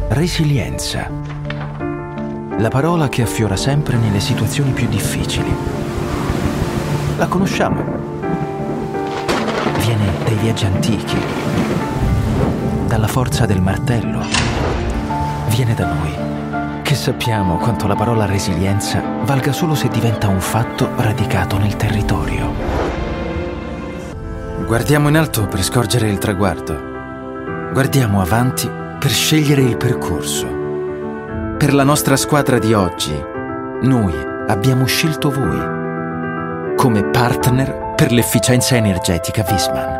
Resilienza. La parola che affiora sempre nelle situazioni più difficili. La conosciamo. Viene dai viaggi antichi, dalla forza del martello. Viene da noi, che sappiamo quanto la parola resilienza valga solo se diventa un fatto radicato nel territorio. Guardiamo in alto per scorgere il traguardo. Guardiamo avanti per scegliere il percorso. Per la nostra squadra di oggi, noi abbiamo scelto voi come partner per l'efficienza energetica Viessmann.